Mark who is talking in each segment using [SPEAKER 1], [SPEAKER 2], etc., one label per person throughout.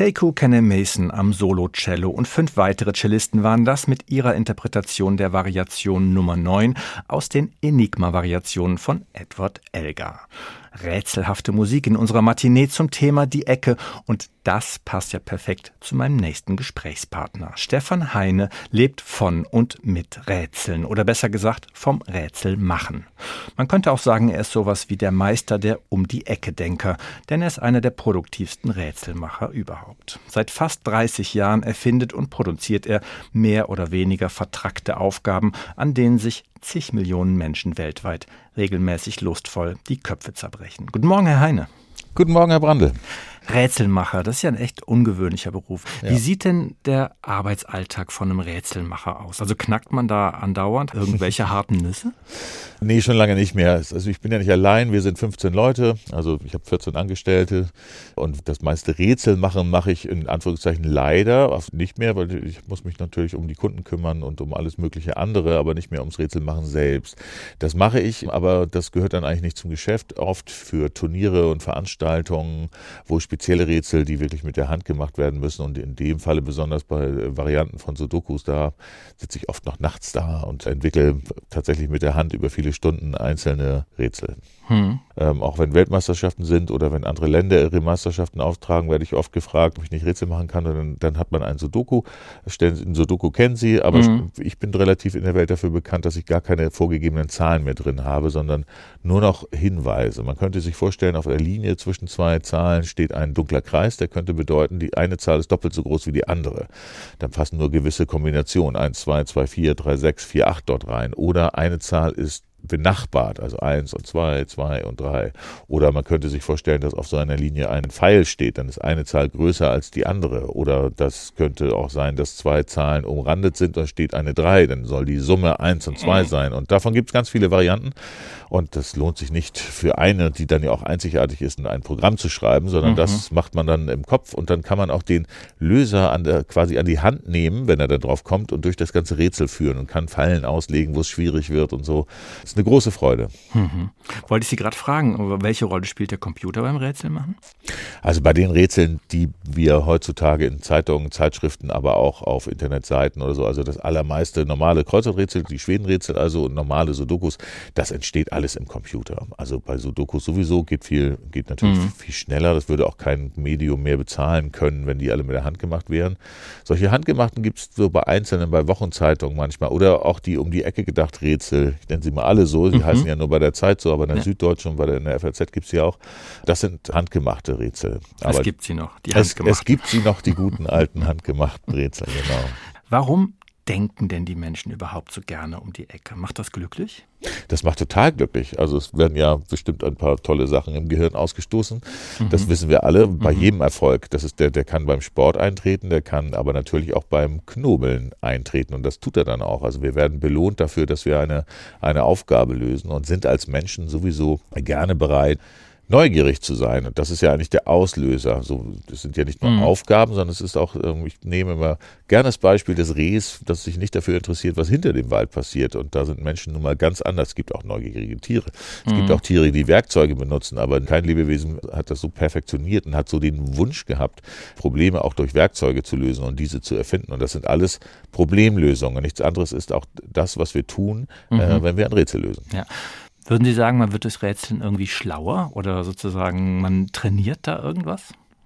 [SPEAKER 1] Sekou Kene-Mason am Solo-Cello und 5 weitere Cellisten waren das mit ihrer Interpretation der Variation Nummer 9 aus den Enigma-Variationen von Edward Elgar. Rätselhafte Musik in unserer Matinee zum Thema Die Ecke, und das passt ja perfekt zu meinem nächsten Gesprächspartner. Stefan Heine lebt von und mit Rätseln, oder besser gesagt vom Rätselmachen. Man könnte auch sagen, er ist sowas wie der Meister der Um-die-Ecke-Denker, denn er ist einer der produktivsten Rätselmacher überhaupt. Seit fast 30 Jahren erfindet und produziert er mehr oder weniger vertrackte Aufgaben, an denen sich zig Millionen Menschen weltweit regelmäßig lustvoll die Köpfe zerbrechen. Guten Morgen, Herr Heine.
[SPEAKER 2] Guten Morgen, Herr Brandl.
[SPEAKER 1] Rätselmacher, das ist ja ein echt ungewöhnlicher Beruf.
[SPEAKER 2] Ja.
[SPEAKER 1] Wie sieht denn der Arbeitsalltag von einem Rätselmacher aus? Also knackt man da andauernd irgendwelche harten Nüsse?
[SPEAKER 2] Nee, schon lange nicht mehr. Also ich bin ja nicht allein, wir sind 15 Leute, also ich habe 14 Angestellte und das meiste Rätselmachen mache ich in Anführungszeichen leider nicht mehr, weil ich muss mich natürlich um die Kunden kümmern und um alles mögliche andere, aber nicht mehr ums Rätselmachen selbst. Das mache ich, aber das gehört dann eigentlich nicht zum Geschäft, oft für Turniere und Veranstaltungen, wo spezielle Rätsel, die wirklich mit der Hand gemacht werden müssen, und in dem Falle besonders bei Varianten von Sudokus, da sitze ich oft noch nachts da und entwickle tatsächlich mit der Hand über viele Stunden einzelne Rätsel. Auch wenn Weltmeisterschaften sind oder wenn andere Länder ihre Meisterschaften auftragen, werde ich oft gefragt, ob ich nicht Rätsel machen kann. Und dann hat man ein Sudoku. Ein Sudoku kennen Sie, aber ich bin relativ in der Welt dafür bekannt, dass ich gar keine vorgegebenen Zahlen mehr drin habe, sondern nur noch Hinweise. Man könnte sich vorstellen, auf der Linie zwischen 2 Zahlen steht ein dunkler Kreis, der könnte bedeuten, die eine Zahl ist doppelt so groß wie die andere. Dann passen nur gewisse Kombinationen, 1, 2, 2, 4, 3, 6, 4, 8 dort rein. Oder eine Zahl ist benachbart, also 1 und 2, 2 und 3. Oder man könnte sich vorstellen, dass auf so einer Linie ein Pfeil steht, dann ist eine Zahl größer als die andere. Oder das könnte auch sein, dass 2 Zahlen umrandet sind und steht eine 3, dann soll die Summe 1 und 2 sein. Und davon gibt es ganz viele Varianten. Und das lohnt sich nicht für eine, die dann ja auch einzigartig ist, ein Programm zu schreiben, sondern das macht man dann im Kopf, und dann kann man auch den Löser quasi an die Hand nehmen, wenn er da drauf kommt, und durch das ganze Rätsel führen und kann Fallen auslegen, wo es schwierig wird und so. Das ist eine große Freude.
[SPEAKER 1] Wollte ich Sie gerade fragen, welche Rolle spielt der Computer beim Rätselmachen?
[SPEAKER 2] Also bei den Rätseln, die wir heutzutage in Zeitungen, Zeitschriften, aber auch auf Internetseiten oder so, also das allermeiste normale Kreuzworträtsel, die Schwedenrätsel also und normale Sudokus, das entsteht alles im Computer. Also bei Sudokus sowieso geht natürlich viel schneller. Das würde auch kein Medium mehr bezahlen können, wenn die alle mit der Hand gemacht wären. Solche handgemachten gibt es so bei Einzelnen, bei Wochenzeitungen manchmal, oder auch die um die Ecke gedacht Rätsel. Ich nenne sie mal alle so, die heißen ja nur bei der Zeit so, aber in der Süddeutschen und in der FAZ gibt es sie auch. Das sind handgemachte Rätsel. Aber
[SPEAKER 1] es gibt sie noch, die handgemachten.
[SPEAKER 2] Es gibt sie noch, die guten alten handgemachten Rätsel, genau.
[SPEAKER 1] Warum denken denn die Menschen überhaupt so gerne um die Ecke? Macht das glücklich?
[SPEAKER 2] Das macht total glücklich. Also es werden ja bestimmt ein paar tolle Sachen im Gehirn ausgestoßen. Das wissen wir alle bei jedem Erfolg. Das ist der kann beim Sport eintreten, der kann aber natürlich auch beim Knobeln eintreten, und das tut er dann auch. Also wir werden belohnt dafür, dass wir eine Aufgabe lösen, und sind als Menschen sowieso gerne bereit, neugierig zu sein. Und das ist ja eigentlich der Auslöser. Das sind ja nicht nur Aufgaben, sondern es ist auch, ich nehme immer gerne das Beispiel des Rehs, das sich nicht dafür interessiert, was hinter dem Wald passiert. Und da sind Menschen nun mal ganz anders. Es gibt auch neugierige Tiere. Es gibt auch Tiere, die Werkzeuge benutzen, aber kein Lebewesen hat das so perfektioniert und hat so den Wunsch gehabt, Probleme auch durch Werkzeuge zu lösen und diese zu erfinden. Und das sind alles Problemlösungen. Nichts anderes ist auch das, was wir tun, wenn wir ein Rätsel lösen.
[SPEAKER 1] Ja. Würden Sie sagen, man wird durch Rätseln irgendwie schlauer, oder sozusagen man trainiert da irgendwas?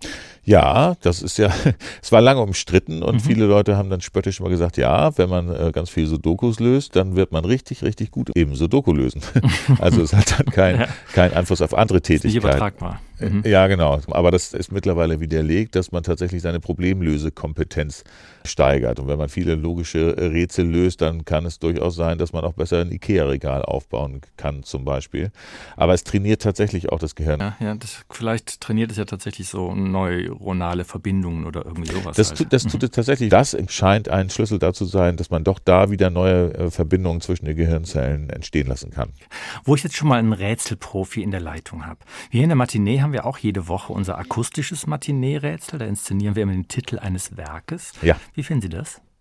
[SPEAKER 2] Ja, das ist ja, es war lange umstritten, und viele Leute haben dann spöttisch mal gesagt, ja, wenn man ganz viel Sudokus löst, dann wird man richtig, richtig gut im Sudoku lösen. Also es hat dann kein Einfluss auf andere Tätigkeiten.
[SPEAKER 1] Nicht übertragbar.
[SPEAKER 2] Ja, genau. Aber das ist mittlerweile widerlegt, dass man tatsächlich seine Problemlösekompetenz steigert. Und wenn man viele logische Rätsel löst, dann kann es durchaus sein, dass man auch besser ein Ikea-Regal aufbauen kann zum Beispiel. Aber es trainiert tatsächlich auch das Gehirn.
[SPEAKER 1] Ja, vielleicht trainiert es ja tatsächlich so neuronale Verbindungen oder irgendwie sowas.
[SPEAKER 2] Das tut es tatsächlich. Das scheint ein Schlüssel dazu sein, dass man doch da wieder neue Verbindungen zwischen den Gehirnzellen entstehen lassen kann.
[SPEAKER 1] Wo ich jetzt schon mal einen Rätselprofi in der Leitung habe. Wir in der Matinee haben wir auch jede Woche unser akustisches Matinee-Rätsel. Da inszenieren wir immer den Titel eines Werkes.
[SPEAKER 2] Ja.
[SPEAKER 1] Wie finden Sie das?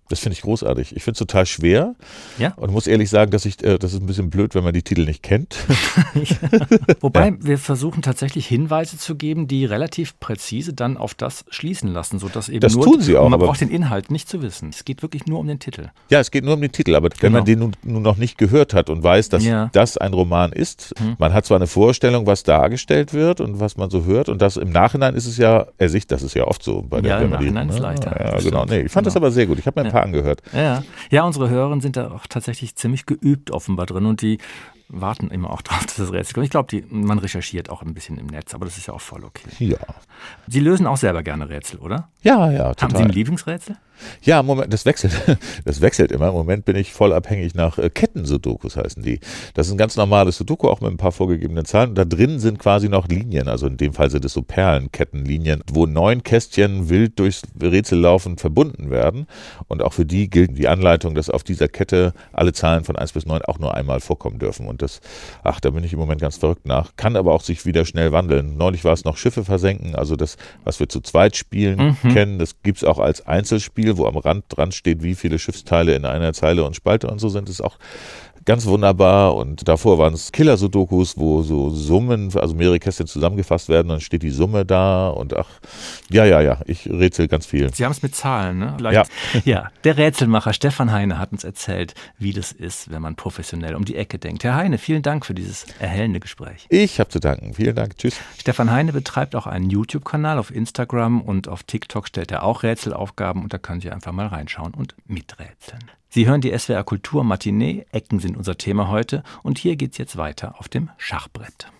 [SPEAKER 2] Das finde ich großartig. Ich finde es total schwer und muss ehrlich sagen, das ist ein bisschen blöd, wenn man die Titel nicht kennt.
[SPEAKER 1] Wobei wir versuchen tatsächlich Hinweise zu geben, die relativ präzise dann auf das schließen lassen, sodass eben
[SPEAKER 2] das tun sie auch.
[SPEAKER 1] Man braucht den Inhalt nicht zu wissen. Es geht wirklich nur um den Titel.
[SPEAKER 2] Ja, es geht nur um den Titel, aber wenn man den nun noch nicht gehört hat und weiß, dass das ein Roman ist, man hat zwar eine Vorstellung, was dargestellt wird und was man so hört und das im Nachhinein ist es ja ersichtlich, das ist ja oft so.
[SPEAKER 1] Im Nachhinein ist es leichter.
[SPEAKER 2] Ja, genau. Nee, ich fand das aber sehr gut. Ich habe mir ein paar angehört.
[SPEAKER 1] Ja, unsere Hörerinnen sind da auch tatsächlich ziemlich geübt offenbar drin und die warten immer auch drauf, dass das Rätsel kommt. Ich glaube, man recherchiert auch ein bisschen im Netz, aber das ist ja auch voll okay.
[SPEAKER 2] Ja.
[SPEAKER 1] Sie lösen auch selber gerne Rätsel, oder?
[SPEAKER 2] Ja, total.
[SPEAKER 1] Haben Sie ein Lieblingsrätsel?
[SPEAKER 2] Ja, Moment, das wechselt immer. Im Moment bin ich voll abhängig nach Ketten-Sudokus heißen die. Das ist ein ganz normales Sudoku, auch mit ein paar vorgegebenen Zahlen. Und da drin sind quasi noch Linien, also in dem Fall sind es so Perlenkettenlinien, wo 9 Kästchen wild durchs Rätsel laufend verbunden werden. Und auch für die gilt die Anleitung, dass auf dieser Kette alle Zahlen von 1 bis 9 auch nur einmal vorkommen dürfen. Und da bin ich im Moment ganz verrückt nach. Kann aber auch sich wieder schnell wandeln. Neulich war es noch Schiffe versenken, also das, was wir zu zweit spielen kennen, das gibt es auch als Einzelspiel, wo am Rand dran steht, wie viele Schiffsteile in einer Zeile und Spalte und so sind. Das ist auch ganz wunderbar. Und davor waren es Killer-Sudokus, wo so Summen, also mehrere Kästchen zusammengefasst werden, dann steht die Summe da und ich rätsel ganz viel.
[SPEAKER 1] Sie haben es mit Zahlen, ne? Ja, der Rätselmacher Stefan Heine hat uns erzählt, wie das ist, wenn man professionell um die Ecke denkt. Herr Heine, vielen Dank für dieses erhellende Gespräch.
[SPEAKER 2] Ich habe zu danken. Vielen Dank. Tschüss.
[SPEAKER 1] Stefan Heine betreibt auch einen YouTube-Kanal auf Instagram und auf TikTok stellt er auch Rätselaufgaben und da können Sie einfach mal reinschauen und miträtseln. Sie hören die SWR Kultur Matinee, Ecken sind unser Thema heute und hier geht's jetzt weiter auf dem Schachbrett.